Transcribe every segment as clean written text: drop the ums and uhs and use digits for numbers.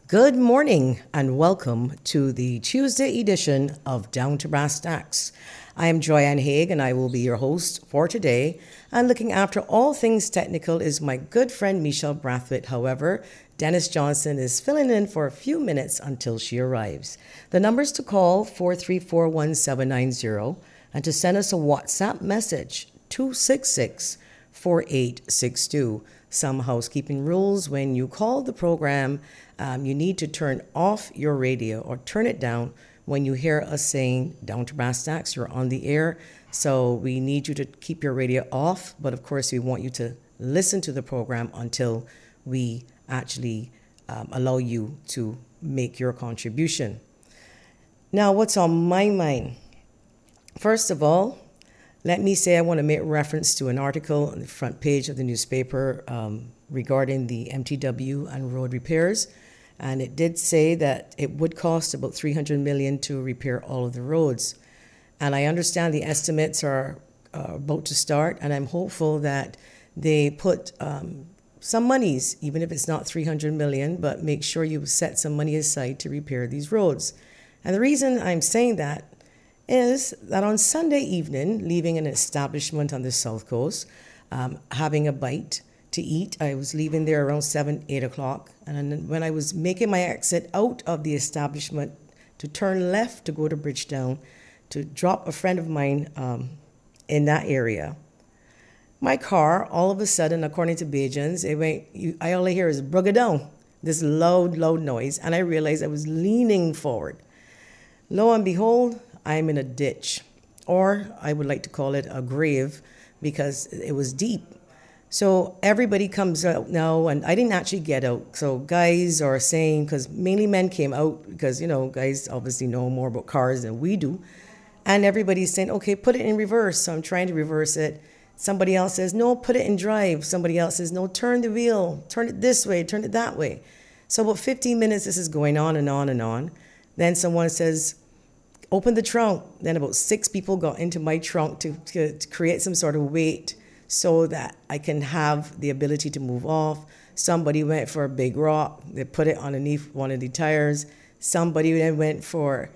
Good morning and welcome to the Tuesday edition of Down to Brass Tacks. I am Joyanne Haig and I will be your host for today. And looking after all things technical is my good friend Michelle Brathwaite. However, Dennis Johnson is filling in for a few minutes until she arrives. The numbers to call 434-1790 and to send us a WhatsApp message 266-4862. Some housekeeping rules: when you call the program, you need to turn off your radio or turn it down when you hear us saying Down to Brass Tacks. You're on the air, so we need you to keep your radio off. But of course, we want you to listen to the program until we actually allow you to make your contribution. Now, what's on my mind? First of all, let me say I want to make reference to an article on the front page of the newspaper regarding the MTW and road repairs. And it did say that it would cost about $300 million to repair all of the roads. And I understand the estimates are about to start, and I'm hopeful that they put some monies, even if it's not $300 million, but make sure you set some money aside to repair these roads. And the reason I'm saying that is that on Sunday evening, leaving an establishment on the South Coast, having a bite to eat, I was leaving there around 7, 8 o'clock. And when I was making my exit out of the establishment to turn left to go to Bridgetown to drop a friend of mine in that area, my car, all of a sudden, according to Bajans, I only hear is brugga this loud noise. And I realized I was leaning forward. Lo and behold, I'm in a ditch, or I would like to call it a grave, because it was deep. So everybody comes out now, and I didn't actually get out. So guys are saying, because mainly men came out, because, guys obviously know more about cars than we do. And everybody's saying, okay, put it in reverse. So I'm trying to reverse it. Somebody else says, no, put it in drive. Somebody else says, no, turn the wheel, turn it this way, turn it that way. So about 15 minutes, this is going on and on and on. Then someone says, open the trunk. Then about 6 people got into my trunk to create some sort of weight so that I can have the ability to move off. Somebody went for a big rock. They put it underneath one of the tires. Somebody then went for,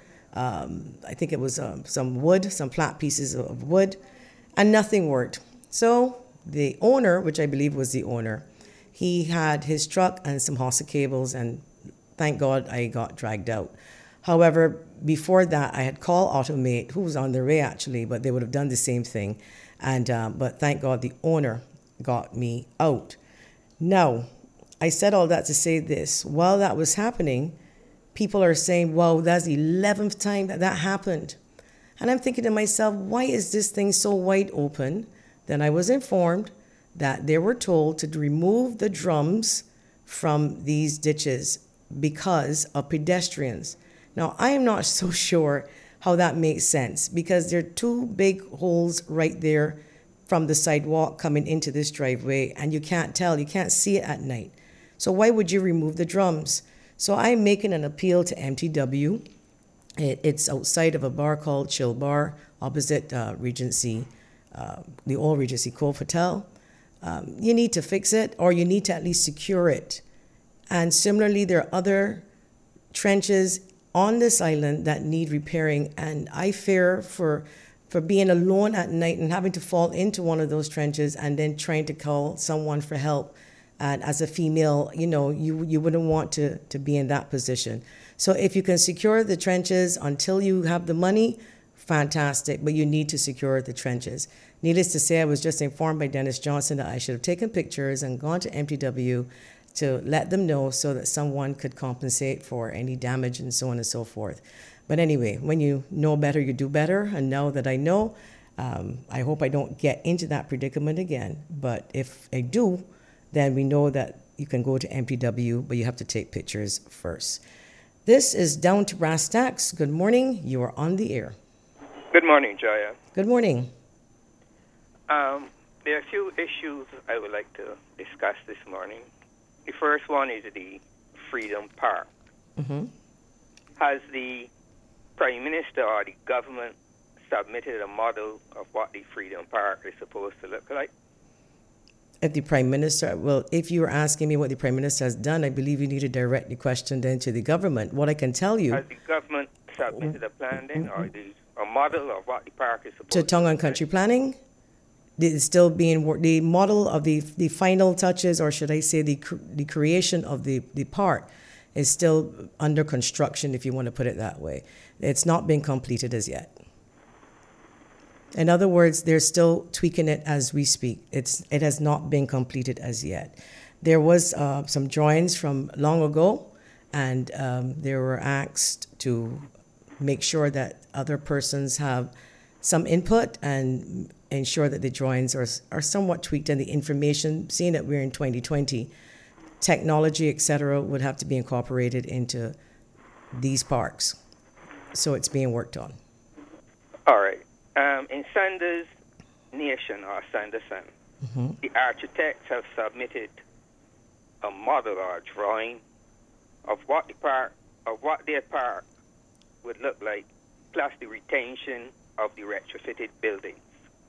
I think it was some wood, some flat pieces of wood, and nothing worked. So the owner, which I believe was the owner, he had his truck and some hauser cables, and thank God I got dragged out. However, before that, I had called Automate, who was on their way actually, but they would have done the same thing. But thank God the owner got me out. Now, I said all that to say this. While that was happening, people are saying, wow, that's the 11th time that happened. And I'm thinking to myself, why is this thing so wide open? Then I was informed that they were told to remove the drums from these ditches because of pedestrians. Now, I am not so sure how that makes sense, because there are 2 big holes right there from the sidewalk coming into this driveway, and you can't see it at night. So why would you remove the drums? So I'm making an appeal to MTW. It's outside of a bar called Chill Bar, opposite Regency, the old Regency Cove Hotel. You need to fix it, or you need to at least secure it. And similarly, there are other trenches on this island that need repairing, and I fear for being alone at night and having to fall into one of those trenches and then trying to call someone for help. And as a female, you wouldn't want to be in that position. So if you can secure the trenches until you have the money, fantastic, but you need to secure the trenches. Needless to say, I was just informed by Dennis Johnson that I should have taken pictures and gone to MTW to let them know so that someone could compensate for any damage and so on and so forth. But anyway, when you know better, you do better. And now that I know, I hope I don't get into that predicament again. But if I do, then we know that you can go to MTW, but you have to take pictures first. This is Down to Brass Tacks. Good morning. You are on the air. Good morning, Jaya. Good morning. There are a few issues I would like to discuss this morning. The first one is the Freedom Park. Mm-hmm. Has the Prime Minister or the government submitted a model of what the Freedom Park is supposed to look like? If the Prime Minister, well, if you were asking me what the Prime Minister has done, I believe you need to direct the question then to the government. What I can tell you, Has the government submitted a plan then, or a model of what the park is supposed to Tongue and Country Planning, it's still being the model of the final touches, or should I say the creation of the park is still under construction, if you want to put it that way. It's not been completed as yet. In other words, they're still tweaking it as we speak. It has not been completed as yet. There was some drawings from long ago, and they were asked to make sure that other persons have some input and ensure that the drawings are somewhat tweaked, and the information, seeing that we're in 2020, technology, etc., would have to be incorporated into these parks. So it's being worked on. All right. In Sanders Nation, or Sanderson, the architects have submitted a model or a drawing of what their park would look like, plus the retention of the retrofitted buildings.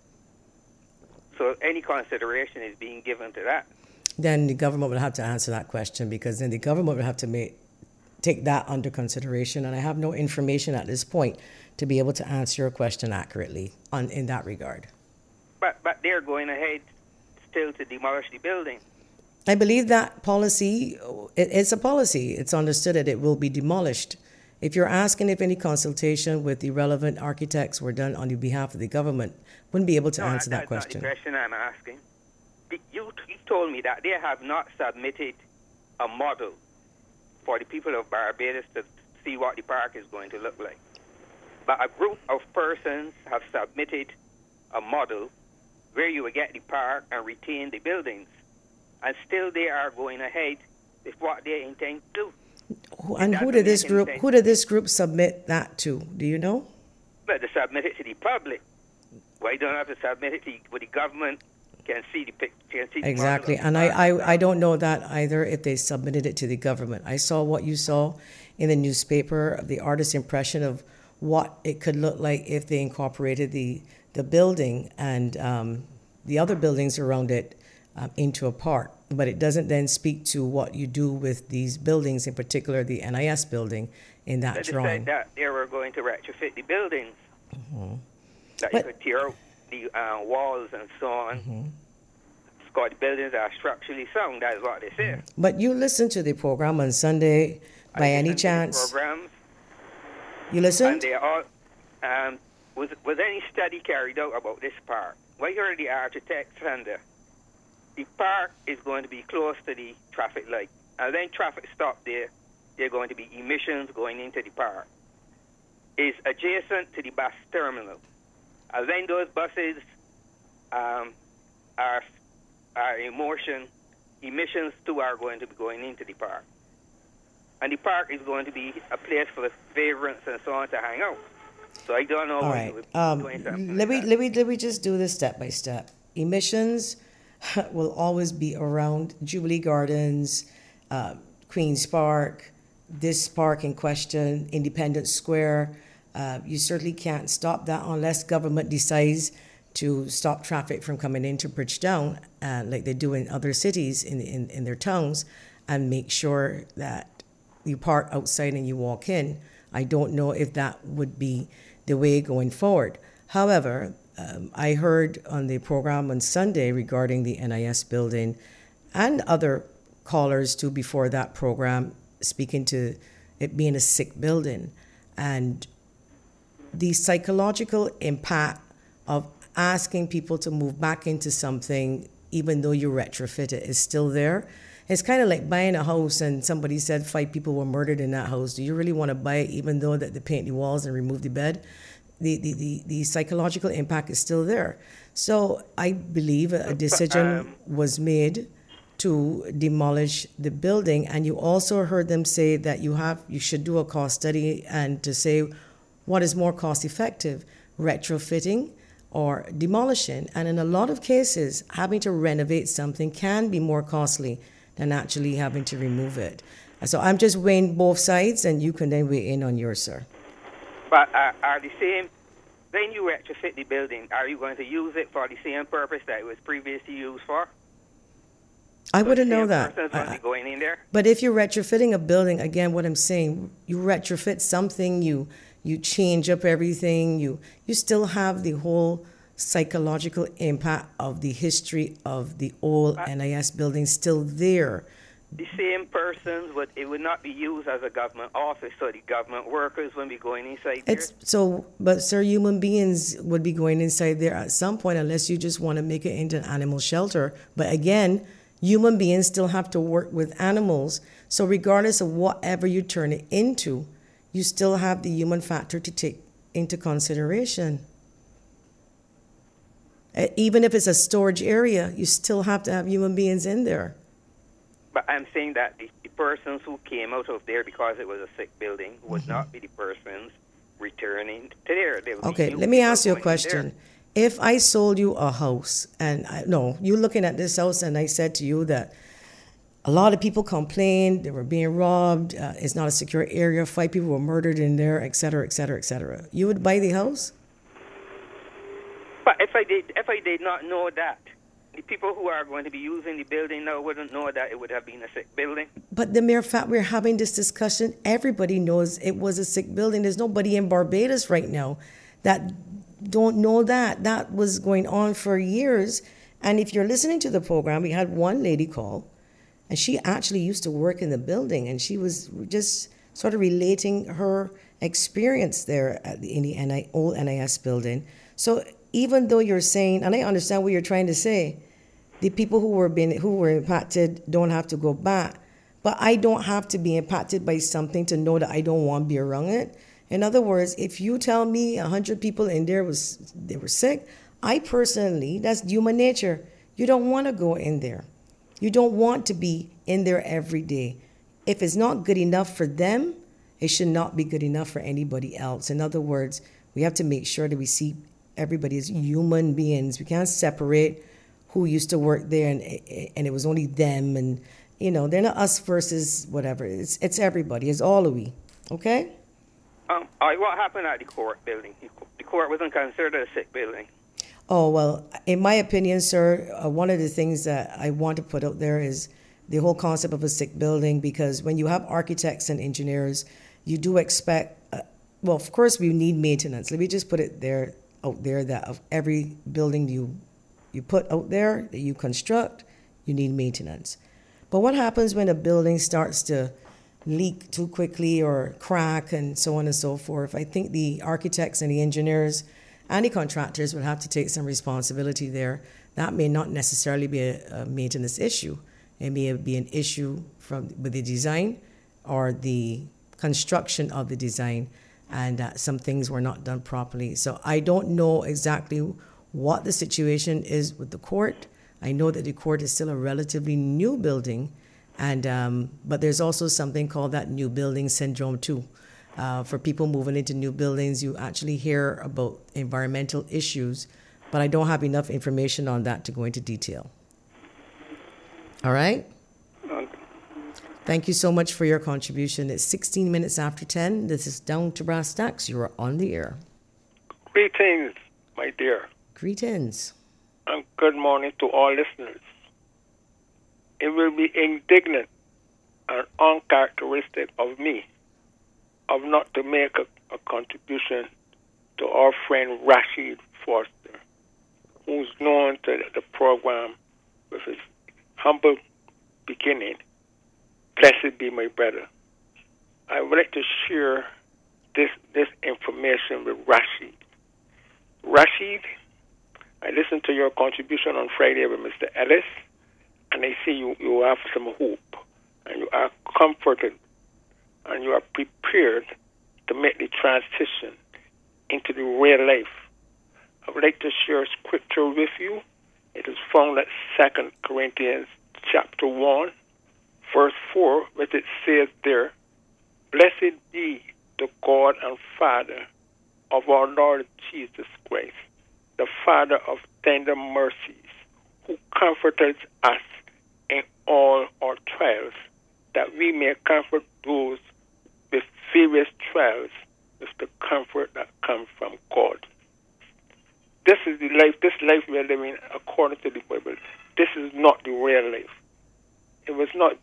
So any consideration is being given to that? Then the government will have to answer that question, because then the government will have to take that under consideration, and I have no information at this point to be able to answer your question accurately in that regard. But they're going ahead still to demolish the building. I believe that policy, it's a policy. It's understood that it will be demolished. If you're asking if any consultation with the relevant architects were done on the behalf of the government, wouldn't be able to answer that question. That's not the question I'm asking. You told me that they have not submitted a model for the people of Barbados to see what the park is going to look like. But a group of persons have submitted a model where you will get the park and retain the buildings. And still they are going ahead with what they intend to do. And who did this group submit that to? Do you know? But they submit it to the public. Why don't have to submit it to where the government can see the picture? Exactly. And I don't know that either, if they submitted it to the government. I saw what you saw in the newspaper, the artist's impression of what it could look like if they incorporated the building and the other buildings around it into a park. But it doesn't then speak to what you do with these buildings, in particular the NIS building, in that drawing. They said that they were going to retrofit the buildings. That you could tear out the walls and so on. Because the buildings are structurally sound, that's what they say. But you listened to the program on Sunday by any chance? Programs. You listened? And they all, was any study carried out about this park? Well, you heard the architect, Sander. The park is going to be close to the traffic light. And then traffic stop there, there are going to be emissions going into the park. It's adjacent to the bus terminal. And then those buses are in motion. Emissions too are going to be going into the park. And the park is going to be a place for the vagrants and so on to hang out. So I don't know. All right. Let me just do this step by step. Emissions will always be around Jubilee Gardens, Queen's Park, this park in question, Independence Square. You certainly can't stop that unless government decides to stop traffic from coming into Bridgetown, like they do in other cities in their towns, and make sure that you park outside and you walk in. I don't know if that would be the way going forward. However, I heard on the program on Sunday regarding the NIS building and other callers too before that program speaking to it being a sick building, and the psychological impact of asking people to move back into something even though you retrofit it is still there. It's kind of like buying a house and somebody said 5 people were murdered in that house. Do you really want to buy it even though that they paint the walls and remove the bed? The psychological impact is still there. So I believe a decision was made to demolish the building. And you also heard them say that you should do a cost study and to say what is more cost effective, retrofitting or demolishing. And in a lot of cases, having to renovate something can be more costly than actually having to remove it. So I'm just weighing both sides, and you can then weigh in on yours, sir. But are the same, when you retrofit the building, are you going to use it for the same purpose that it was previously used for? I So the wouldn't know same that. person's going to be going in there? But if you're retrofitting a building, again, what I'm saying, you retrofit something, you change up everything, you still have the whole psychological impact of the history of the old But NIS building still there. the same persons, it would not be used as a government office, so the government workers wouldn't be going inside there. It's so, but sir, human beings would be going inside there at some point unless you just want to make it into an animal shelter. But again, human beings still have to work with animals. So regardless of whatever you turn it into, you still have the human factor to take into consideration. Even if it's a storage area, you still have to have human beings in there. But I'm saying that the persons who came out of there because it was a sick building would not be the persons returning to there. They would be Okay, new let me people ask you a going in question. If I sold you a house, and you looking at this house, and I said to you that a lot of people complained they were being robbed, it's not a secure area, 5 people were murdered in there, et cetera, et cetera, et cetera. You would buy the house? But if I did not know that, the people who are going to be using the building now wouldn't know that it would have been a sick building. But the mere fact we're having this discussion, everybody knows it was a sick building. There's nobody in Barbados right now that don't know that. That was going on for years. And if you're listening to the program, we had one lady call, and she actually used to work in the building, and she was just sort of relating her experience there in the old NIS building. So even though you're saying, and I understand what you're trying to say, the people who were impacted don't have to go back, but I don't have to be impacted by something to know that I don't want to be around it. In other words, if you tell me 100 people in there they were sick, I personally, that's human nature. You don't want to go in there. You don't want to be in there every day. If it's not good enough for them, it should not be good enough for anybody else. In other words, we have to make sure that we see everybody as human beings. We can't separate who used to work there and it was only them, and they're not us versus whatever. It's everybody. It's all of we. Okay? What happened at the court building? The court wasn't considered a sick building. Oh, well, in my opinion, sir, one of the things that I want to put out there is the whole concept of a sick building, because when you have architects and engineers, you do expect, well, of course, we need maintenance. Let me just put it out there that of every building you put out there, that you construct, you need maintenance. But what happens when a building starts to leak too quickly or crack and so on and so forth? I think the architects and the engineers and the contractors would have to take some responsibility there. That may not necessarily be a maintenance issue. It may be an issue with the design or the construction of the design, and some things were not done properly. So I don't know exactly what the situation is with the court. I know that the court is still a relatively new building, and but there's also something called that new building syndrome too. For people moving into new buildings, you actually hear about environmental issues, but I don't have enough information on that to go into detail. All right? Okay. Thank you so much for your contribution. It's 16 minutes after 10. This is Down to Brass Tacks. You are on the air. Greetings, my dear, Greetings. and good morning to all listeners. It will be indignant and uncharacteristic of me of not to make a contribution to our friend Rashid Foster, who's known to the program with his humble beginning. Blessed be my brother. I would like to share this information with Rashid. Rashid, I listened to your contribution on Friday with Mr. Ellis, and I see you have some hope, and you are comforted, and you are prepared to make the transition into the real life. I would like to share scripture with you. It is found at 2 Corinthians chapter 1, verse 4, which it says there, "Blessed be the God and Father of our Lord Jesus Christ, the Father of tender mercies, who comforteth us in all our trials, that we may comfort those with various trials with the comfort that comes from God." This is the life, this life we are living according to the Bible. This is not the real life.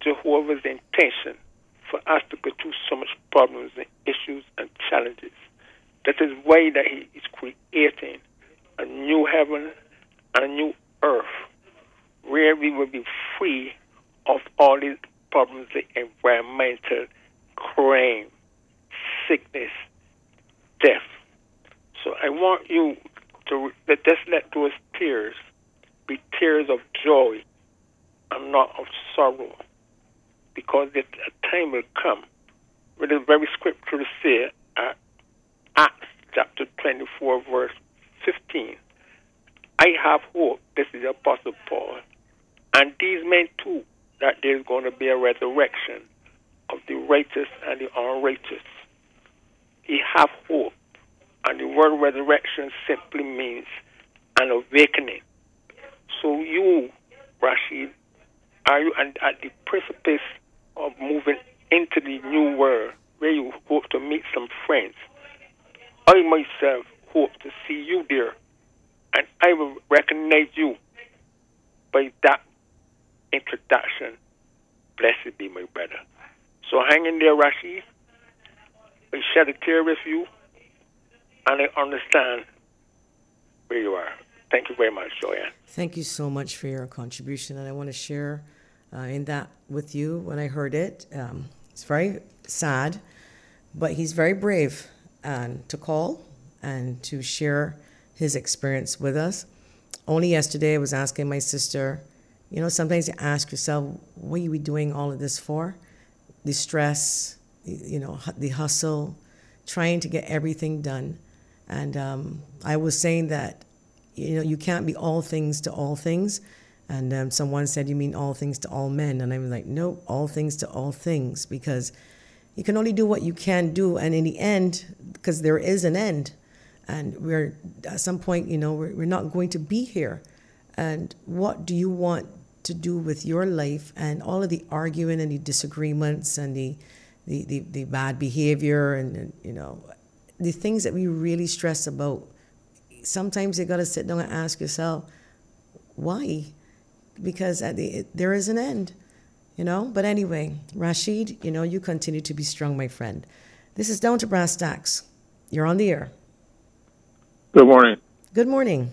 Jehovah's intention for us to go through so much problems and issues and challenges. That is why that he is creating a new heaven and a new earth where we will be free of all these problems, the environmental, crime, sickness, death. So I want you to just let those tears be tears of joy and not of sorrow, because a time will come where the very scripture say at Acts chapter 24 verse 15, I have hope, this is the Apostle Paul, and these men too, that there's going to be a resurrection of the righteous and the unrighteous. He have hope, and the word resurrection simply means an awakening. So you, Rashid, are you at the precipice of moving into the new world where you hope to meet some friends? I myself hope to see you there, and I will recognize you by that introduction. Blessed be my brother. So hang in there, Rashid. I shed a tear with you, and I understand where you are. Thank you very much, Joanne. Thank you so much for your contribution, and I want to share in that with you. When I heard it, it's very sad, but he's very brave to call and to share his experience with us. Only yesterday I was asking my sister, you know, sometimes you ask yourself, what are we doing all of this for? The stress, you know, the hustle, trying to get everything done. And I was saying that, you know, you can't be all things to all things. And someone said, you mean all things to all men? And I'm like, no, all things to all things, because you can only do what you can do. And in the end, because there is an end, and we're at some point, you know, we're not going to be here. And what do you want to do with your life? And all of the arguing and the disagreements and the bad behavior and, you know, the things that we really stress about, sometimes you got to sit down and ask yourself, why? Because there is an end, you know? But anyway, Rashid, you know, you continue to be strong, my friend. This is Down to Brass Tacks. You're on the air. Good morning. Good morning.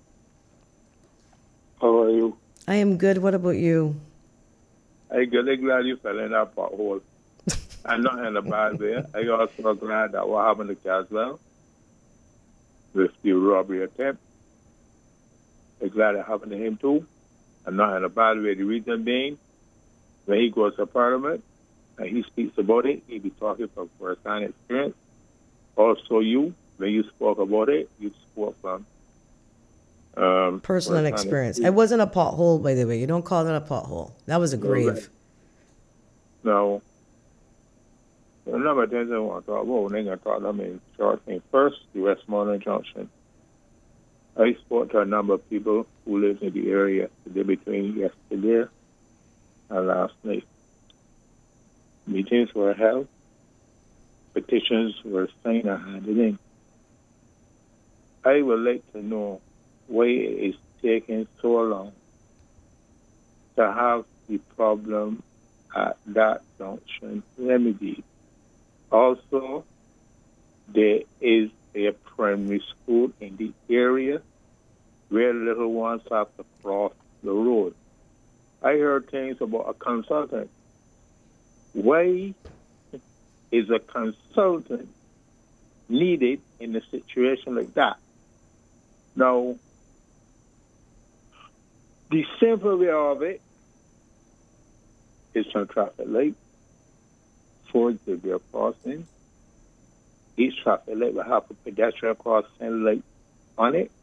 How are you? I am good. What about you? I'm really glad you fell in that pothole. I'm not in a bad way. I also glad that what happened to Caswell with the robbery attempt. I'm glad it happened to him too. I'm not in a bad way. The reason being, when he goes to Parliament and he speaks about it, he be talking from first-hand experience. Also you, when you spoke about it, you spoke from personal experience. It wasn't a pothole, by the way. You don't call that a pothole. That was a grave. No. A number of things I want to talk about. When I talk about in short thing. First, the Westmoreland Junction. I spoke to a number of people who live in the area between yesterday and last night. Meetings were held. Petitions were signed and handed in. I would like to know why it is taking so long to have the problem at that junction remedied. Also, there is a primary school in the area where little ones have to cross the road. I heard things about a consultant. Why is a consultant needed in a situation like that? Now, the simple way of it is some traffic light, 4 zebra crossing. Each traffic light will have a pedestrian crossing light on it.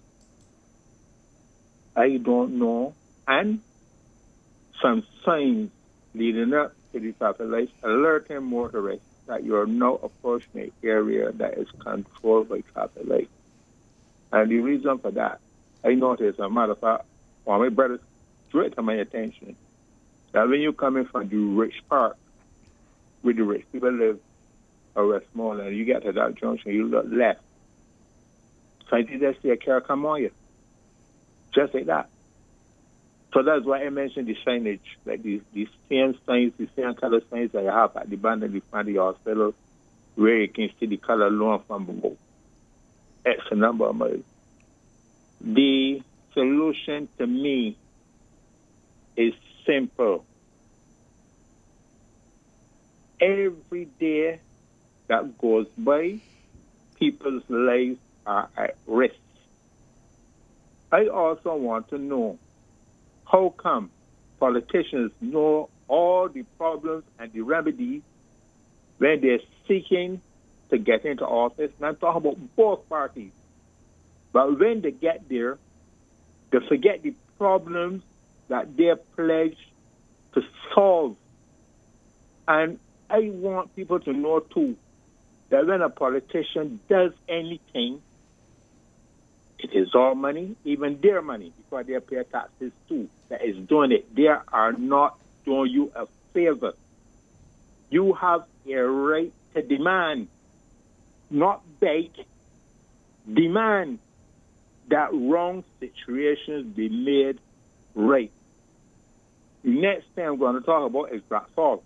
I don't know. And some signs leading up to the traffic lights alerting motorists that you are now approaching an area that is controlled by traffic lights. And the reason for that, I noticed, as a matter of fact, one of my brothers drew it to my attention, that when you're coming from the rich part, where the rich people live, or Westmoreland, you get to that junction, you look left. So I did just see a car come on you. Just like that. So that's why I mentioned the signage, like the same signs, the same color signs that you have at the band in the front of your hospital, where you can see the color long from below. X number of miles. The solution to me is simple. Every day that goes by, people's lives are at risk. I also want to know, how come politicians know all the problems and the remedies when they're seeking to get into office? And I'm talking about both parties. But when they get there, they forget the problems that they're pledged to solve. And I want people to know, too, that when a politician does anything, it is all money, even their money, because they pay taxes too, that is doing it. They are not doing you a favor. You have a right to demand, not beg, demand that wrong situations be made right. The next thing I'm going to talk about is Draxall.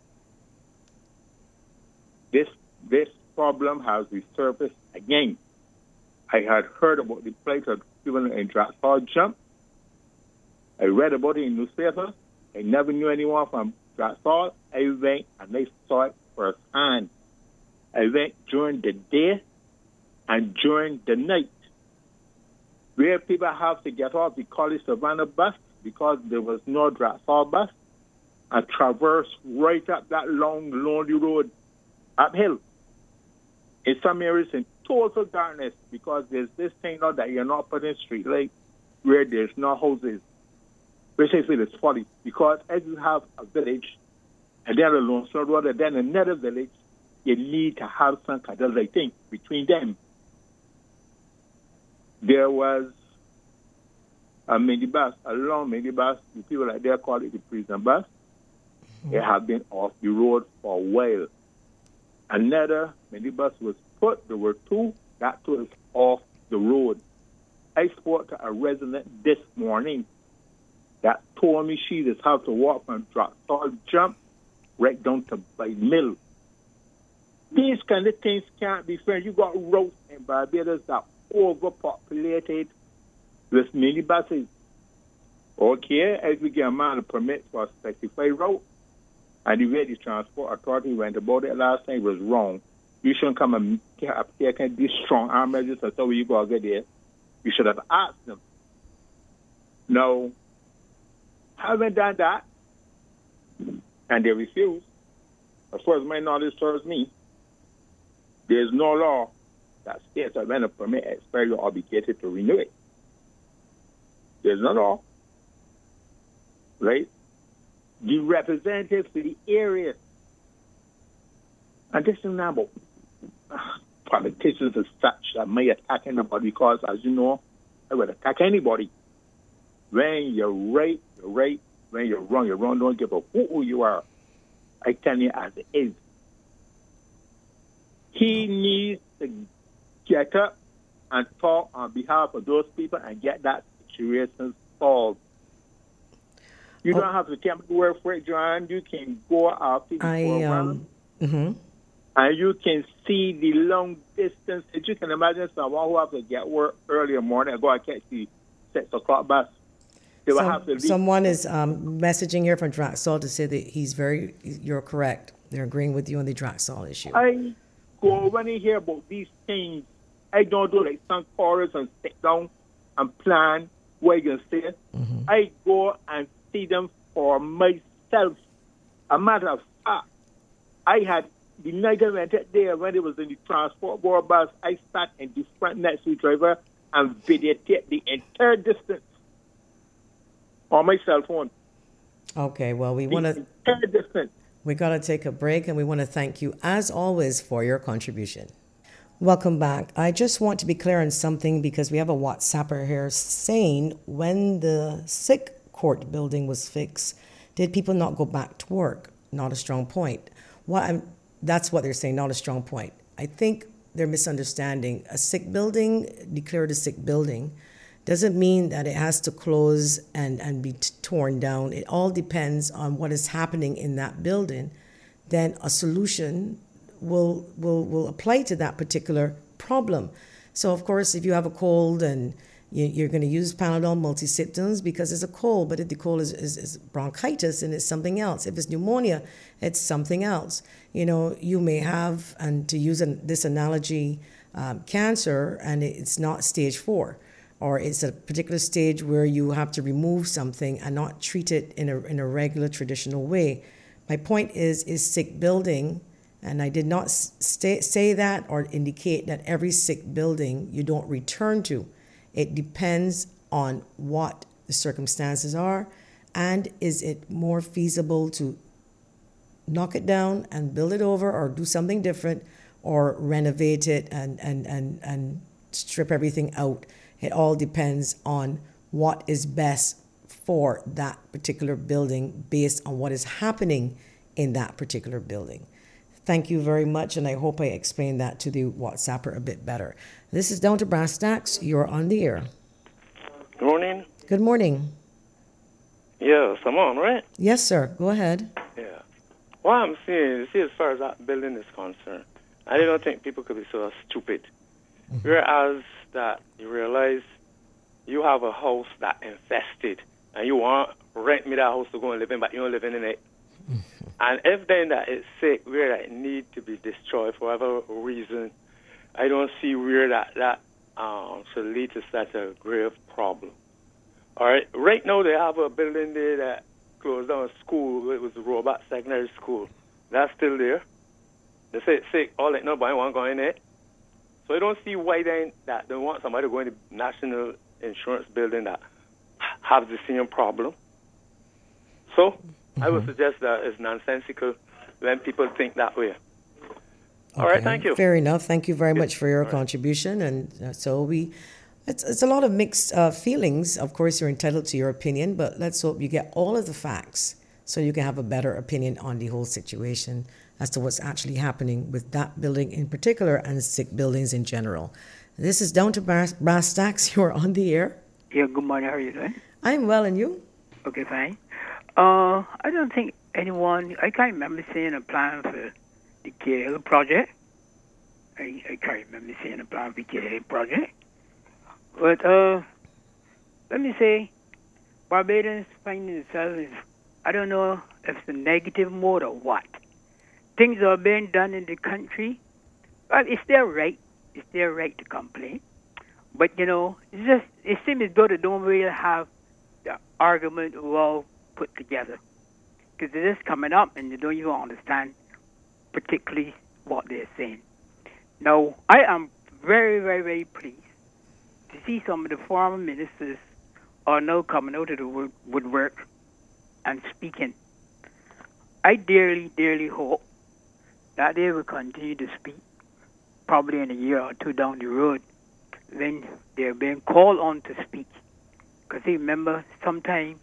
This problem has resurfaced again. I had heard about the plight of people in Draxall Jump. I read about it in newspaper. I never knew anyone from Draxall. I went and I saw it firsthand. I went during the day and during the night, where people have to get off the College Savannah bus because there was no Draxall bus and traverse right up that long, lonely road uphill. In some areas in total darkness, because there's this thing now that you're not putting street light where there's no houses, which I feel is funny, because as you have a village and then a Lone Star Road and then another village, you need to have some kind of lighting between them. There was a minibus, a long minibus, the people out there call it the prison bus. It had been off the road for a while. Another minibus was put, there were two, that too is off the road. I spoke to a resident this morning that told me she just have to walk from Draxall Jump right down to by Mill. These kind of things can't be fair. You got roads in Barbados that overpopulated with minibuses. Okay, as we get a man a permit for a specified route, and the way the Transport Authority went about it last time was wrong. You shouldn't come and take these strong arm measures and so you go get there. You should have asked them. No, haven't done that, and they refuse. As far as my knowledge serves me, there's no law that states that when a permit expires, you're obligated to renew it. There's no law, right? The representatives for the area, and this is now about politicians as such that may attack anybody, because, as you know, I would attack anybody. When you're right, you're right. When you're wrong, you're wrong. Don't give a who you are. I tell you as it is. He needs to get up and talk on behalf of those people and get that situation solved. You don't have to take my word for it, Joanne. You can go after the program, and you can see the long distance. You can imagine someone who has to get work early in the morning and go and catch the 6 o'clock bus. They will have to leave. Someone is messaging here from Draxall to say that you're correct. They're agreeing with you on the Draxall issue. I go when I hear about these things, I don't do like some chorus and sit down and plan what you're going to say. I go and see them for myself. A matter of fact, I had the night I went there when it was in the Transport Board bus, I sat in the front next to the driver and videotaped the entire distance on my cell phone. Okay, well, we want to. Distance. We got to take a break, and we want to thank you, as always, for your contribution. Welcome back. I just want to be clear on something, because we have a WhatsApper here saying, when the sick court building was fixed, did people not go back to work? Not a strong point. That's what they're saying, not a strong point. I think they're misunderstanding. A sick building, declared a sick building, doesn't mean that it has to close and be torn down. It all depends on what is happening in that building. Then a solution will apply to that particular problem. So, of course, if you have a cold and you're going to use Panadol multisystms because it's a cold, but if the cold is bronchitis and it's something else. If it's pneumonia, it's something else. You may have, and to use this analogy, cancer, and it's not stage 4, or it's a particular stage where you have to remove something and not treat it in a regular traditional way. My point is sick building, and I did not say that or indicate that every sick building you don't return to. It depends on what the circumstances are, and is it more feasible to knock it down and build it over, or do something different, or renovate it and strip everything out. It all depends on what is best for that particular building based on what is happening in that particular building. Thank you very much, and I hope I explained that to the WhatsApper a bit better. This is Down to Brass Tacks. You're on the air. Good morning. Good morning. Yes, I'm on, right? Yes, sir. Go ahead. Yeah. What I'm seeing, as far as that building is concerned, I don't think people could be so stupid. Mm-hmm. Whereas that you realize you have a house that infested, and you want rent me that house to go and live in, but you're not living in it. Mm-hmm. And if then that is sick, where that need to be destroyed for whatever reason, I don't see where that should lead to such a grave problem. All right. Right now they have a building there that closed down a school. It was the Robot Secondary School. That's still there. They say it's sick. All that nobody want to go in it. So I don't see why then that they want somebody to go in the National Insurance building that have the same problem. So I would suggest that it's nonsensical when people think that way. Okay. All right, thank you. Fair enough. Thank you very much for your contribution. And so it's a lot of mixed feelings. Of course, you're entitled to your opinion, but let's hope you get all of the facts so you can have a better opinion on the whole situation as to what's actually happening with that building in particular and sick buildings in general. This is Down to Brass Tacks. You're on the air. Yeah, good morning. How are you doing? I'm well, and you? Okay, fine. I don't think I can't remember seeing a plan for the KL project. I can't remember seeing a plan for the KL project. But let me say, Barbadians finding themselves, I don't know if it's a negative mode or what. Things are being done in the country. Well, it's their right. It's their right to complain. But, it seems as though they don't really have the argument well put together. Because it is coming up and they don't even understand particularly what they're saying. Now, I am very, very, very pleased to see some of the former ministers are now coming out of the woodwork and speaking. I dearly, dearly hope that they will continue to speak, probably in a year or two down the road, when they're being called on to speak. Because I remember sometime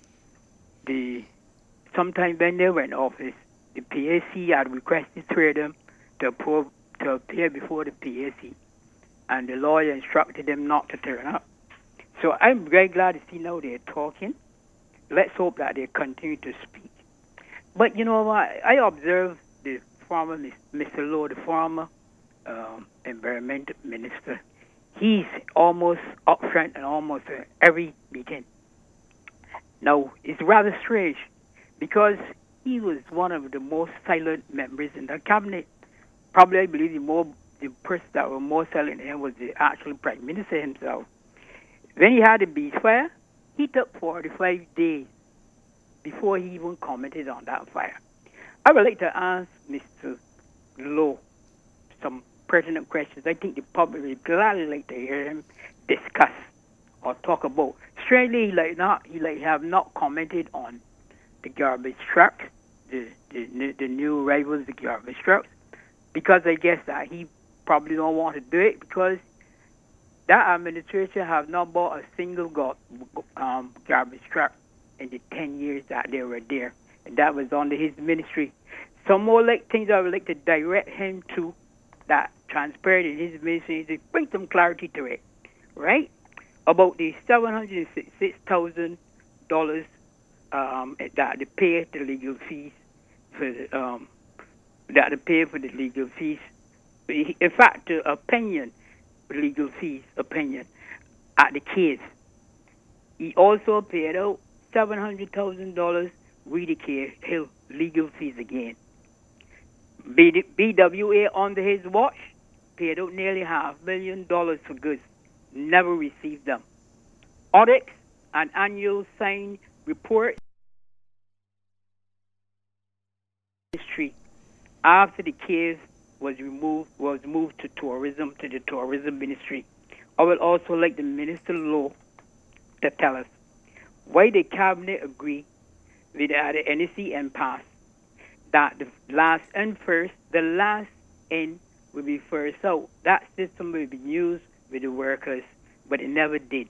when they were in office, the PAC had requested three of them to appear before the PAC, and the lawyer instructed them not to turn up. So I'm very glad to see now they're talking. Let's hope that they continue to speak. But you know what? I observed the former Mr. Lowe, the former environment minister. He's almost up front and almost every meeting. Now, it's rather strange because he was one of the most silent members in the cabinet. Probably, I believe, the person that was more silent than him was the actual Prime Minister himself. When he had a beach fire, he took 45 days before he even commented on that fire. I would like to ask Mr. Lowe some pertinent questions. I think the public would gladly like to hear him discuss or talk about. Strangely, he have not commented on the garbage truck, the new arrivals, the garbage trucks, because I guess that he probably don't want to do it because that administration have not bought a single garbage truck in the 10 years that they were there, and that was under his ministry. Some more things I would like to direct him to that transpired in his ministry to bring some clarity to it, right? about the $766,000 that they pay the legal fees for that they pay for the legal fees. In fact, the legal fees opinion at the case. He also paid out $700,000 Rita Hill legal fees again. BWA under his watch paid out nearly $500,000 for goods, never received them. Audits and annual signed report history after the case was moved to the tourism ministry. I would also like the Minister Law to tell us why the cabinet agreed with the NEC impasse that the last in first, the last in will be first out. That system will be used with the workers, but it never did.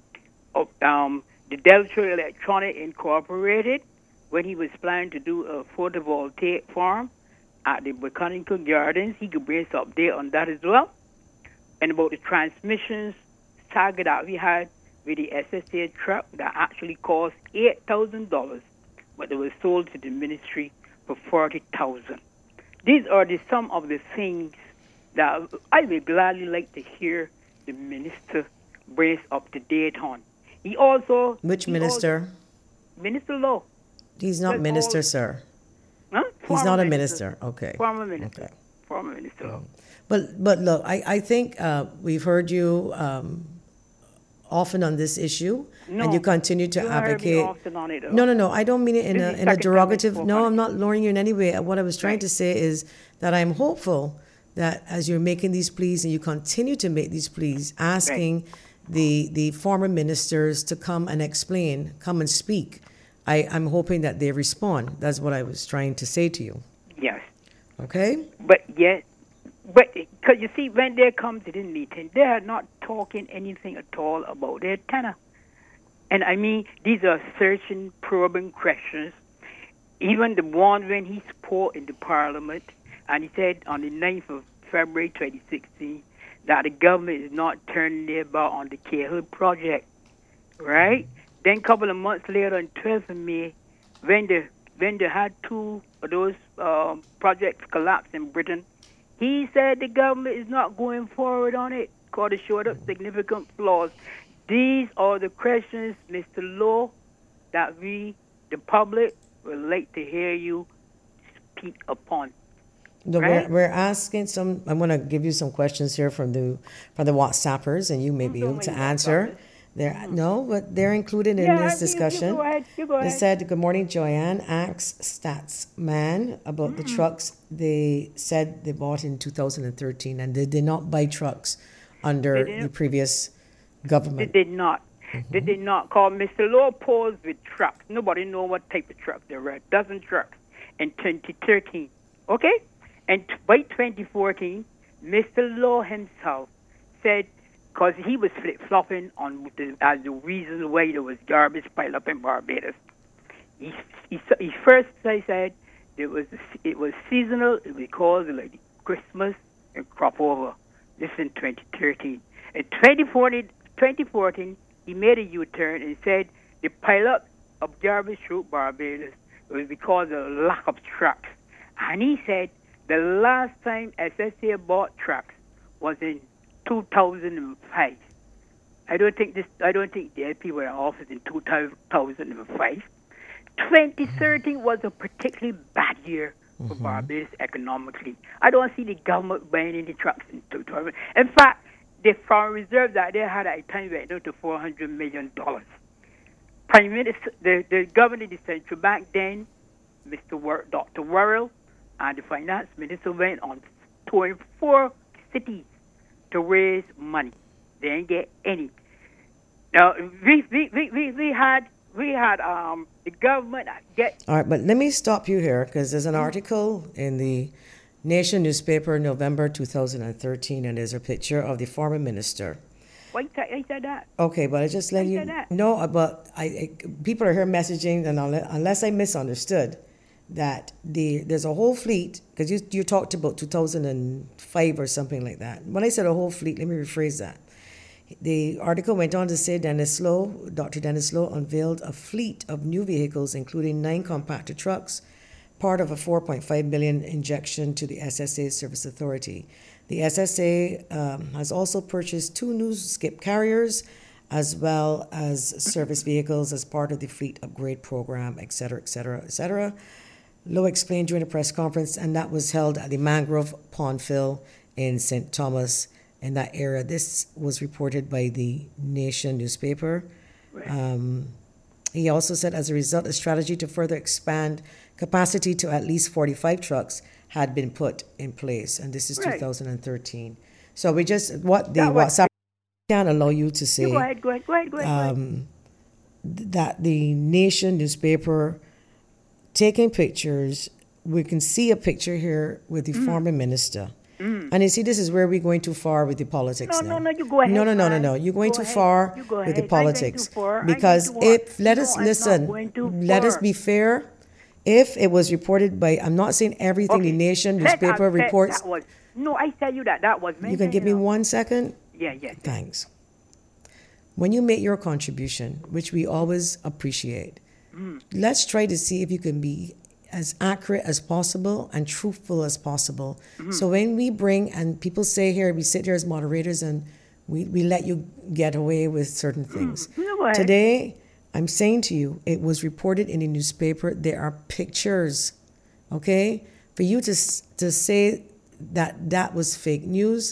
The Delta Electronic Incorporated, when he was planning to do a photovoltaic farm at the Botanical Gardens, he could bring us update on that as well. And about the transmissions saga that we had with the SSA truck that actually cost $8,000, but it was sold to the ministry for $40,000. These are some of the things that I would gladly like to hear the minister bring us up to date on. He also... Which minister? Minister Law. He's not minister, sir. Huh? He's not a minister. Okay. Former minister. Okay. Former minister. But look, I think we've heard you often on this issue, and you continue to advocate. No. I don't mean it in a derogative. No, I'm not lowering you in any way. What I was trying to say is that I'm hopeful that as you're making these pleas and you continue to make these pleas, asking the former ministers to come and explain, come and speak, I'm hoping that they respond. That's what I was trying to say to you. Yes. Okay? But because you see, when they come to the meeting, they are not talking anything at all about their tenor. And I mean, these are searching, probing questions. Even the one when he spoke in the parliament, and he said on the 9th of February 2016 that the government is not turning their back on the Cahill project, right? Then a couple of months later, on 12th of May, when they had two of those projects collapse in Britain, he said the government is not going forward on it because it showed up significant flaws. These are the questions, Mr. Law, that we, the public, would like to hear you speak upon. No, right? we're asking some. I'm going to give you some questions here from the WhatsAppers, and you may be able to answer. No, but they're included in this discussion. You go ahead. They said, "Good morning, Joanne. Asked Statsman about the trucks. They said they bought in 2013, and they did not buy trucks under the previous government. They did not. They did not call Mr. Law posed with trucks. Nobody know what type of trucks they were. A dozen trucks in 2013. Okay? And by 2014, Mr. Law himself said, because he was flip-flopping on as the reason why there was garbage piled up in Barbados. He first said it was seasonal because of like Christmas and crop over. This in 2013. In 2014, he made a U-turn and said the pileup of garbage through Barbados was because of lack of trucks. And he said the last time SSA bought trucks was in 2005. I don't think the LP were in office in 2005. 2013 was a particularly bad year for Barbados economically. I don't see the government buying any trucks in 2000. In fact, the foreign reserve that they had at the time went down to $400 million. Prime Minister, the governor of the central bank then, Dr. Worrell, and the finance minister went on touring 4 cities to raise money. They didn't get any. Now we had the government get. All right, but let me stop you here because there's an article in the Nation newspaper, November 2013, and there's a picture of the former minister. Why I said that? Okay, but I just let you know. But people are here messaging, and unless I misunderstood, that there's a whole fleet, because you talked about 2005 or something like that. When I said a whole fleet, let me rephrase that. The article went on to say Dr. Dennis Lowe unveiled a fleet of new vehicles, including 9 compactor trucks, part of a $4.5 billion injection to the SSA Service Authority. The SSA has also purchased 2 new skip carriers, as well as service vehicles as part of the fleet upgrade program, et cetera, et cetera, et cetera. Lowe explained during a press conference, and that was held at the Mangrove Pondville in St. Thomas in that area. This was reported by the Nation newspaper. Right. He also said, as a result, a strategy to further expand capacity to at least 45 trucks had been put in place, and this is 2013. So we just, what the WhatsApp can allow you to say, go ahead. That the Nation newspaper taking pictures, we can see a picture here with the former minister. And you see, this is where we're going too far with the politics now. No, you go ahead. No. You're going too far with the politics. Because let us be fair. If it was reported by, I'm not saying everything the Nation newspaper reports. I tell you that was mentioned. You can give me 1 second? Yeah. Thanks. When you make your contribution, which we always appreciate, let's try to see if you can be as accurate as possible and truthful as possible. So when we bring, and people say here, we sit here as moderators and we let you get away with certain things. Today, I'm saying to you, it was reported in the newspaper, there are pictures, okay? For you to say that was fake news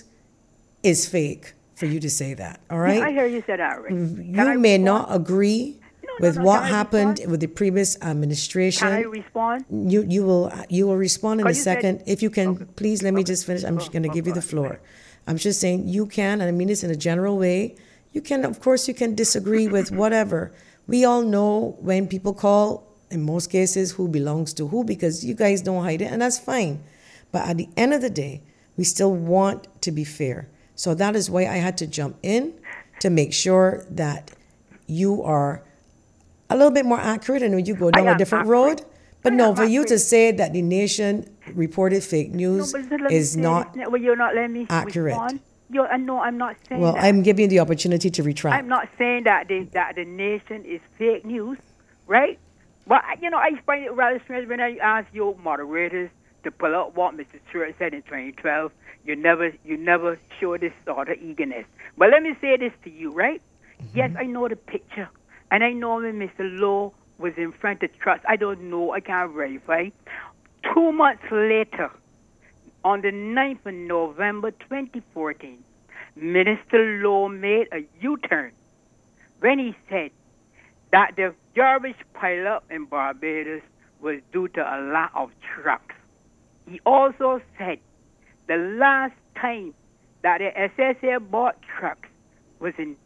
is fake for you to say that, all right? I hear you said that already. You may not agree with what happened with the previous administration. Can I respond? You will respond in a second. If you can, please let me just finish. I'm just going to give you the floor. I'm just saying you can, and I mean this in a general way. You can, of course, you can disagree with whatever. We all know when people call, in most cases, who belongs to who, because you guys don't hide it, and that's fine. But at the end of the day, we still want to be fair. So that is why I had to jump in to make sure that you are a little bit more accurate, and you go down a different road. But no, for you to say that the Nation reported fake news is not you're not letting me accurate. Respond. No, I'm not saying that. Well, I'm giving you the opportunity to retract. I'm not saying that the Nation is fake news, right? But, I find it rather strange when I ask your moderators to pull up what Mr. Stewart said in 2012. You never show this sort of eagerness. But let me say this to you, right? Yes, I know the picture. And I know when Mr. Lowe was in front of trust, I don't know, I can't verify. 2 months later, on the 9th of November 2014, Minister Lowe made a U-turn when he said that the garbage pileup in Barbados was due to a lack of trucks. He also said the last time that the SSA bought trucks was in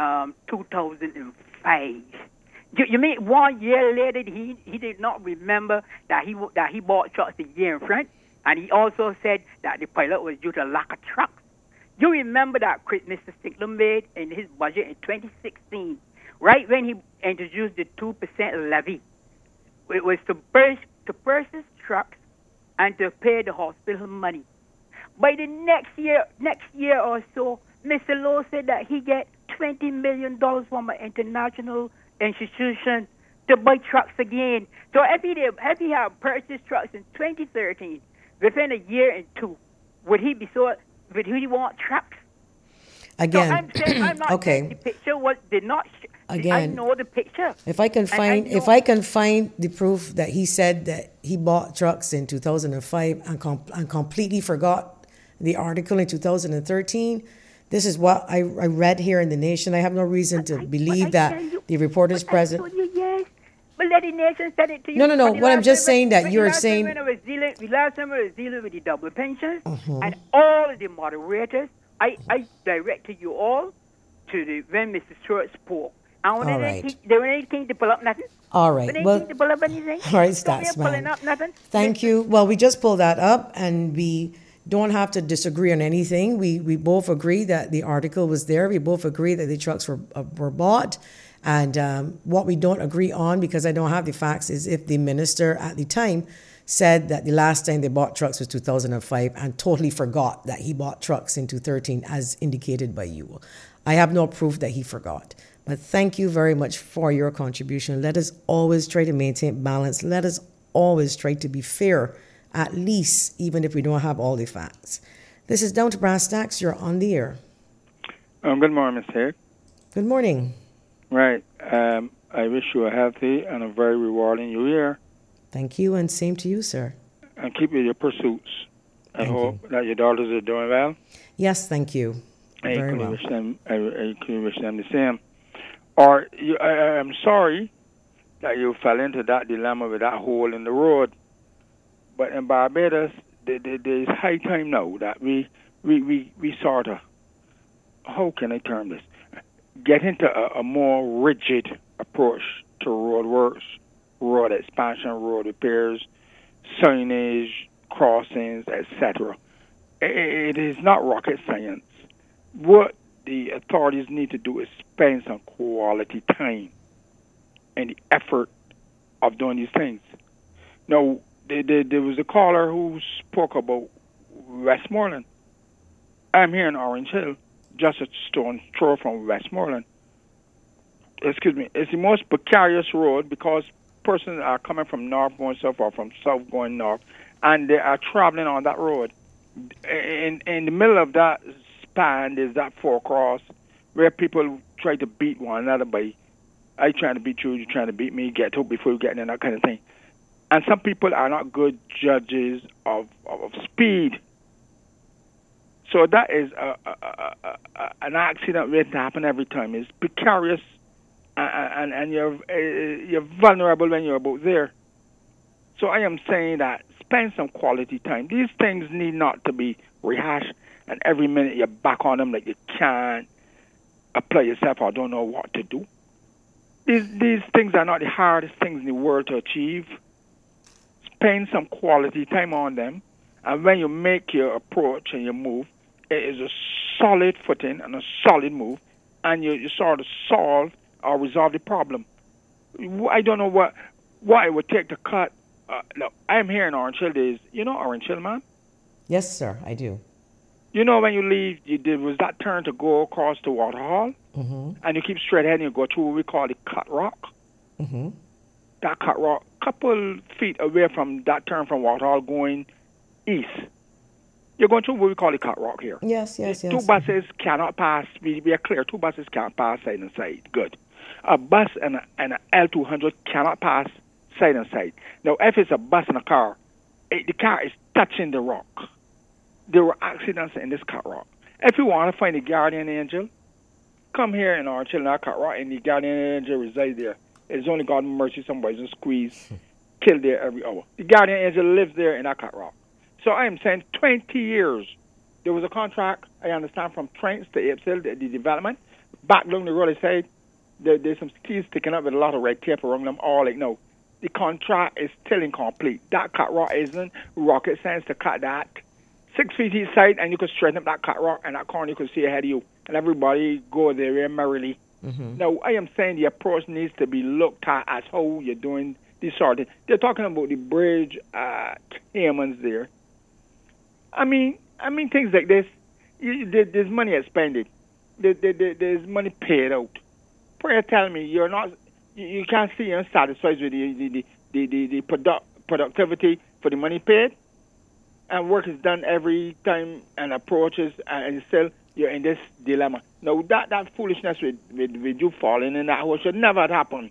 2005. You mean 1 year later he did not remember that he bought trucks a year in front, and he also said that the pilot was due to lack of trucks. You remember that Mr. Stickler made in his budget in 2016, right when he introduced the 2% levy. It was to purchase trucks and to pay the hospital money. By the next year or so, Mr. Lowe said that he get $20 million from an international institution to buy trucks again. So if he had purchased trucks in 2013, within a year and two, would he want trucks? Again, so I'm saying, I'm not okay. saying the picture did not. Again, I know the picture. If I can find the proof that he said that he bought trucks in 2005 and completely forgot the article in 2013. This is what I read here in the Nation. I have no reason to believe that the reporters present. I told you yes, but let the Nation send it to you. No. What I'm just saying that you're saying. Last time I was dealing with the double pensions and all the moderators, I directed you all to when Mr. Stewart spoke. All right. There was anything to pull up nothing. All right. Well, to pull up anything. All right, Statsman. Up nothing. Thank you. Well, we just pulled that up, and we don't have to disagree on anything. We both agree that the article was there. We both agree that the trucks were bought. And what we don't agree on, because I don't have the facts, is if the minister at the time said that the last time they bought trucks was 2005 and totally forgot that he bought trucks in 2013 as indicated by you. I have no proof that he forgot. But thank you very much for your contribution. Let us always try to maintain balance. Let us always try to be fair, at least, even if we don't have all the facts. This is Down to Brass Tacks. You're on the air. Good morning, Ms. Hicks. Good morning. Right. I wish you a healthy and a very rewarding new year. Thank you, and same to you, sir. And keep with your pursuits. I hope that your daughters are doing well. Yes, thank you. Very well. I could wish them the same. Or I'm sorry that you fell into that dilemma with that hole in the road. But in Barbados, there's high time now that we sort of, how can I term this, get into a more rigid approach to road works, road expansion, road repairs, signage, crossings, etc. It is not rocket science. What the authorities need to do is spend some quality time and the effort of doing these things. Now, there was a caller who spoke about Westmoreland. I'm here in Orange Hill, just a stone's throw from Westmoreland. Excuse me. It's the most precarious road because persons are coming from north going south or from south going north, and they are traveling on that road. In the middle of that span, there's that forecross where people try to beat one another by, I trying to beat you, you trying to beat me, get hooked before you get in, that kind of thing. And some people are not good judges of speed. So that is an accident waiting to happen every time. It's precarious, and you're vulnerable when you're about there. So I am saying that spend some quality time. These things need not to be rehashed, and every minute you're back on them like you can't apply yourself or don't know what to do. These things are not the hardest things in the world to achieve. Spend some quality time on them, and when you make your approach and your move, it is a solid footing and a solid move, and you sort of solve or resolve the problem. I don't know what it would take to cut. Look, I'm here in Orange Hill. You know Orange Hill, man? Yes, sir, I do. You know when you leave, there was that turn to go across to Waterhall, and you keep straight ahead and you go through what we call the Cut Rock. Mm-hmm. That Cut Rock, couple feet away from that turn from Waterhall going east. You're going through what we call the Cut Rock here. Yes. Two buses cannot pass. We are clear. Two buses can't pass side and side. Good. A bus and an L200 cannot pass side and side. Now, if it's a bus and a car, the car is touching the rock. There were accidents in this Cut Rock. If you want to find the guardian angel, come here in Orange Hill, in Cut Rock, and the guardian angel resides there. It's only God mercy somebody's a squeeze, killed there every hour. The guardian angel lives there in that Cut Rock. So I am saying 20 years. There was a contract, I understand, from Trents to Apeshill, the development. Back along the road, I said, there's some keys sticking up with a lot of red tape around them, all like, no. The contract is still incomplete. That Cut Rock isn't rocket science to cut that 6 feet each side, and you could straighten up that Cut Rock, and that corner you could see ahead of you, and everybody go there merrily. Mm-hmm. Now, I am saying the approach needs to be looked at as how you're doing this sort of thing. They're talking about the bridge Caymans there. I mean, things like this. There's money expended. There's money paid out. Pray tell me you can't see you're satisfied with the productivity for the money paid, and work is done every time and approaches, and still you're in this dilemma. Now that foolishness with you falling in that hole should never have happened.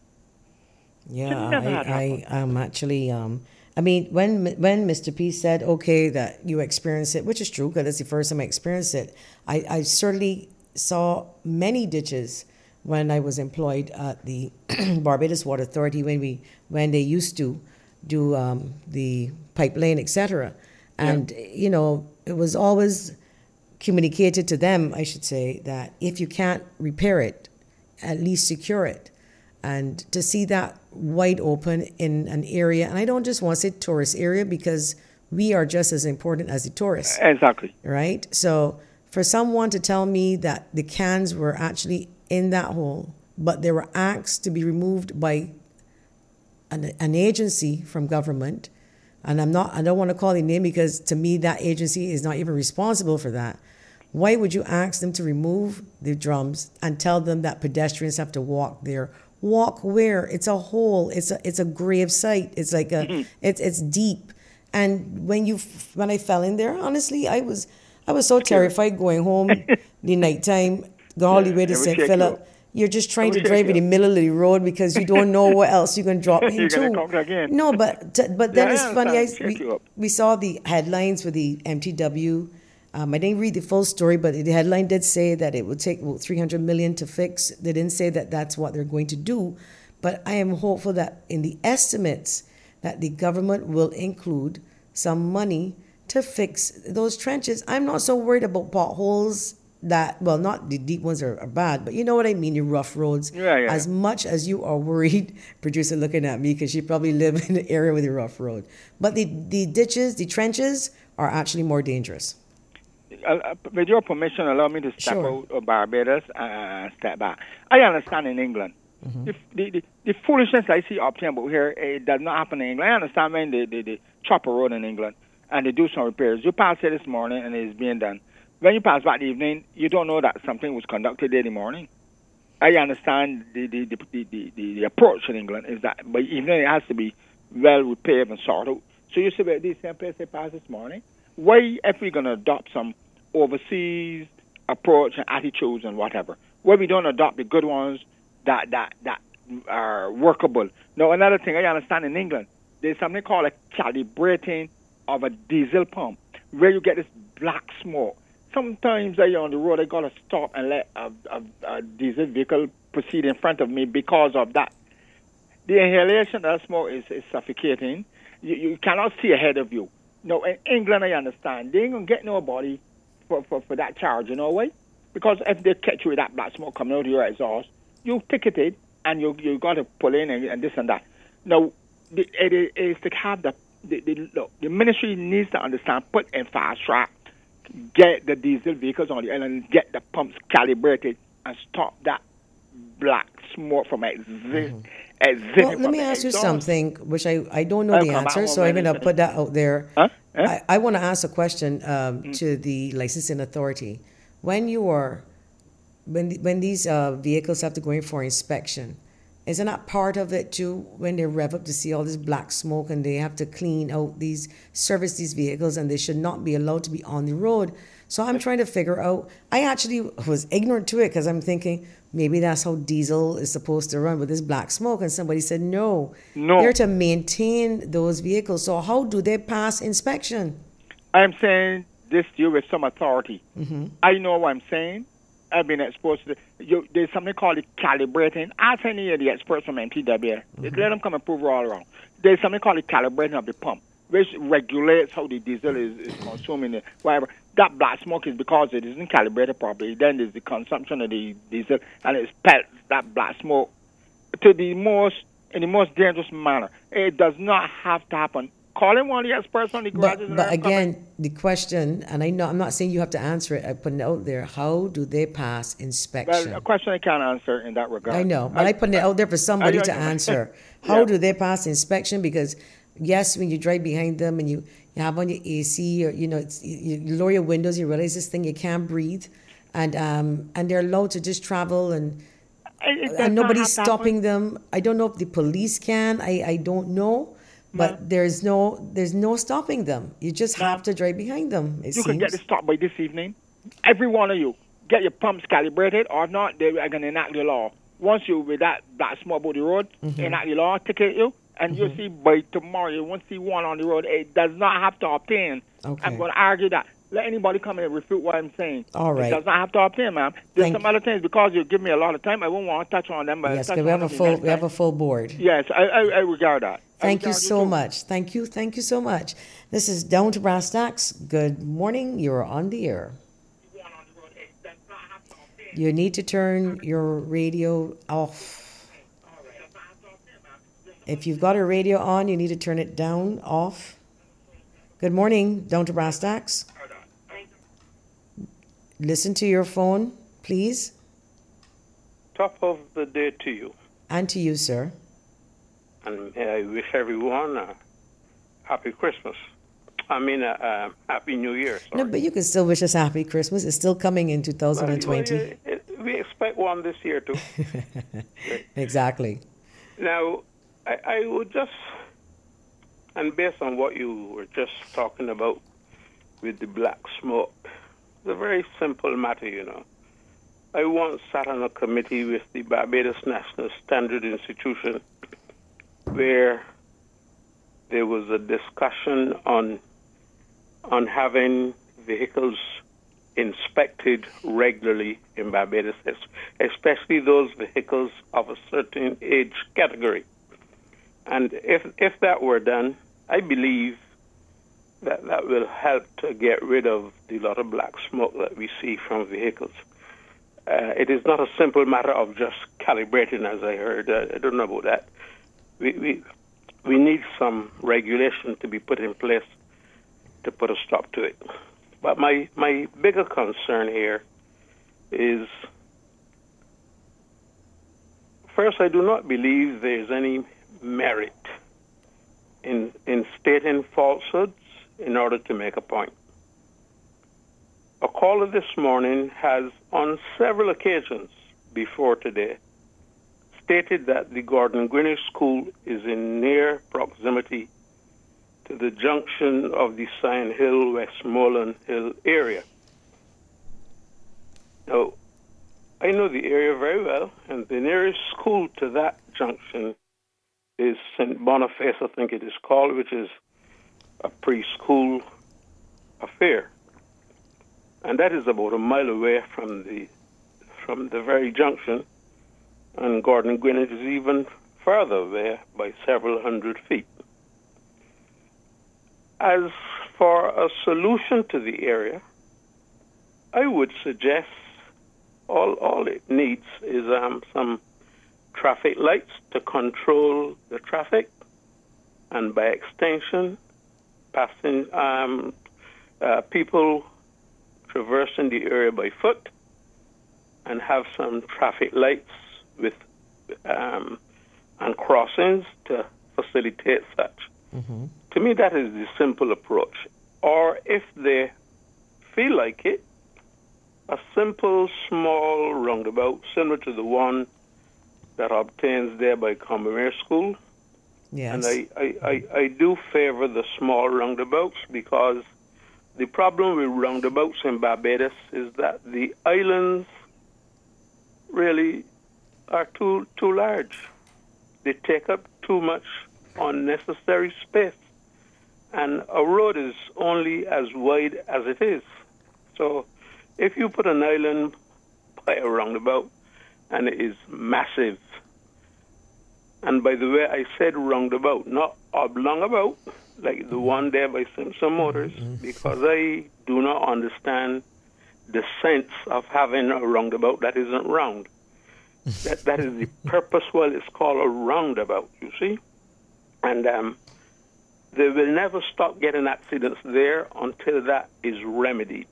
Yeah, I'm actually. I mean, when Mr. P said, okay, that you experienced it, which is true, because it's the first time I experienced it, I certainly saw many ditches when I was employed at the Barbados Water Authority when they used to do the pipeline, etc. And, you know, it was always communicated to them, I should say, that if you can't repair it, at least secure it. And to see that wide open in an area, and I don't just want to say tourist area, because we are just as important as the tourists. Exactly. Right? So for someone to tell me that the cans were actually in that hole, but they were asked to be removed by an agency from government, and I don't want to call the name because to me that agency is not even responsible for that. Why would you ask them to remove the drums and tell them that pedestrians have to walk there? Walk where? It's a hole. It's a grave site. It's like it's deep. And when I fell in there, honestly, I was so terrified going home the nighttime, go all the way to St. Philip. You're just trying to drive in the middle of the road because you don't know what else you're going to drop into. No, but then it's funny. We saw the headlines with the MTW. I didn't read the full story, but the headline did say that it would take about $300 million to fix. They didn't say that that's what they're going to do, but I am hopeful that in the estimates that the government will include some money to fix those trenches. I'm not so worried about potholes not the deep ones are bad, but you know what I mean, the rough roads. Yeah. As much as you are worried, producer looking at me because you probably live in an area with a rough road. But the ditches, the trenches are actually more dangerous. With your permission, allow me to step out of Barbados and step back. I understand in England. The foolishness I see up here about here, it does not happen in England. I understand when they chop a road in England and they do some repairs. You pass here this morning and it's being done. When you pass back the evening, you don't know that something was conducted there in the morning. I understand the approach in England is that by evening it has to be well repaired and sorted out. So you say, well, this same place they passed this morning. Why, if we're going to adopt some overseas approach and attitudes and whatever, why we don't adopt the good ones that are workable? Now, another thing I understand in England, there's something called a calibrating of a diesel pump, where you get this black smoke. Sometimes on the road, I got to stop and let a diesel vehicle proceed in front of me because of that. The inhalation of that smoke is suffocating. You cannot see ahead of you. No, in England, I understand. They ain't going to get nobody for that charge, you know why? Because if they catch you with that black smoke coming out of your exhaust, you ticket it and you got to pull in and this and that. Now, it is to have the ministry needs to understand, put in fast track, get the diesel vehicles on the island, get the pumps calibrated, and stop that black smoke from exiting. Well, let me ask you something, which I don't know the answer, so I'm going to put that out there. Huh? I want to ask a question to the licensing authority. When these vehicles have to go in for inspection, isn't that part of it too? When they rev up to see all this black smoke and they have to clean out service these vehicles, and they should not be allowed to be on the road. So I'm trying to figure out. I actually was ignorant to it because I'm thinking maybe that's how diesel is supposed to run with this black smoke. And somebody said no. They're to maintain those vehicles. So how do they pass inspection? I'm saying this to you with some authority. I know what I'm saying. I've been exposed to there's something called the calibrating. Ask any of the experts from MTW. Let them come and prove it all wrong. There's something called the calibrating of the pump, which regulates how the diesel is consuming it. Whatever. That black smoke is because it isn't calibrated properly. Then there's the consumption of the diesel, and it spells that black smoke in the most dangerous manner. It does not have to happen. Calling one of the experts on the garages. But again, the question, and I know I'm not saying you have to answer it. I put it out there. How do they pass inspection? Well, a question I can't answer in that regard. I know, but I put it out there for somebody to answer. How do they pass inspection? Because yes, when you drive behind them and you have on your AC or you lower your windows, you realize this thing you can't breathe, and they're allowed to just travel and nobody's stopping them. I don't know if the police can. I don't know. But there's no stopping them. You just have to drive behind them. You can get it stopped by this evening. Every one of you, get your pumps calibrated, or not, they are going to enact the law. Once you with that black smoke about the road, enact the law, ticket you, and you'll see by tomorrow you won't see one on the road. It does not have to obtain. Okay. I'm going to argue that. Let anybody come in and refute what I'm saying. All right. It does not have to obtain, ma'am. There's some other things, because you give me a lot of time, I won't want to touch on them. But yes, we have a full board. Yes, I regard that. Thank you so much. Thank you so much. This is Down to Brass Tacks. Good morning. You're on the air. You need to turn your radio off. If you've got a radio on, you need to turn it down, off. Good morning. Down to Brass Tacks. Listen to your phone, please. Top of the day to you. And to you, sir. And I wish everyone Happy Christmas. Happy New Year. No, Sorry. but you can still wish us a happy Christmas. It's still coming in 2020. We expect one this year too. Exactly. Now, I would just, and based on what you were just talking about with the black smoke, it's a very simple matter, you know. I once sat on a committee with the Barbados National Standard Institution where there was a discussion on having vehicles inspected regularly in Barbados, especially those vehicles of a certain age category. And if that were done, I believe that will help to get rid of the lot of black smoke that we see from vehicles. It is not a simple matter of just calibrating, as I heard. I don't know about that. We need some regulation to be put in place to put a stop to it. But my bigger concern here is, first, I do not believe there is any merit in stating falsehoods in order to make a point. A caller this morning has, on several occasions before today, stated that the Gordon Greenwich School is in near proximity to the junction of the Sion Hill, Westmoreland Hill area. Now, I know the area very well, and the nearest school to that junction is St. Boniface, I think it is called, which is a preschool affair. And that is about a mile away from the very junction, and Gordon Greenwich is even further away by several hundred feet. As for a solution to the area, I would suggest all it needs is some traffic lights to control the traffic, and by extension, passing people traversing the area by foot, and have some traffic lights with and crossings to facilitate such. Mm-hmm. To me, that is the simple approach. Or if they feel like it, a simple, small roundabout, similar to the one that obtains there by Combermere School. Yes. And I do favor the small roundabouts, because the problem with roundabouts in Barbados is that the islands really are too large. They take up too much unnecessary space. And a road is only as wide as it is. So if you put an island by a roundabout and it is massive, and by the way, I said roundabout, not oblong about, like the one there by Simpson Motors, because I do not understand the sense of having a roundabout that isn't round. That is the purpose why it's called a roundabout, you see? And they will never stop getting accidents there until that is remedied.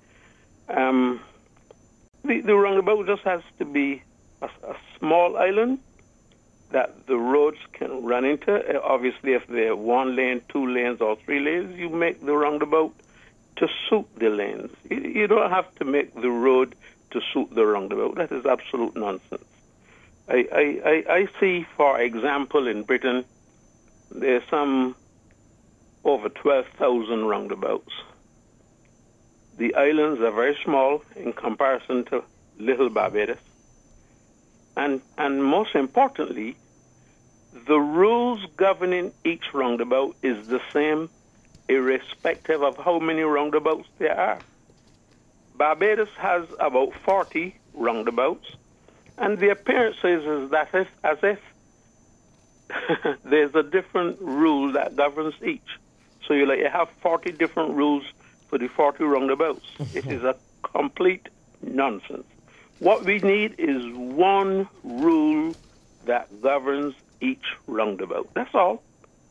The roundabout just has to be a small island that the roads can run into. Obviously, if they're 1 lane, 2 lanes, or 3 lanes, you make the roundabout to suit the lanes. You don't have to make the road to suit the roundabout. That is absolute nonsense. I see, for example, in Britain, there's some over 12,000 roundabouts. The islands are very small in comparison to Little Barbados. And most importantly, the rules governing each roundabout is the same irrespective of how many roundabouts there are. Barbados has about 40 roundabouts, and the appearance is that as if there's a different rule that governs each. So you have 40 different rules for the 40 roundabouts. It is a complete nonsense. What we need is one rule that governs each roundabout. That's all.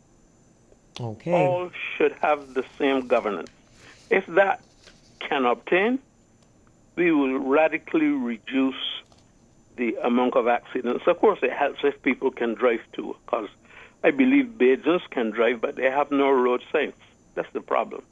Okay. All should have the same governance. If that can obtain, we will radically reduce the amount of accidents. Of course, it helps if people can drive too, because I believe Bajans can drive, but they have no road signs. That's the problem.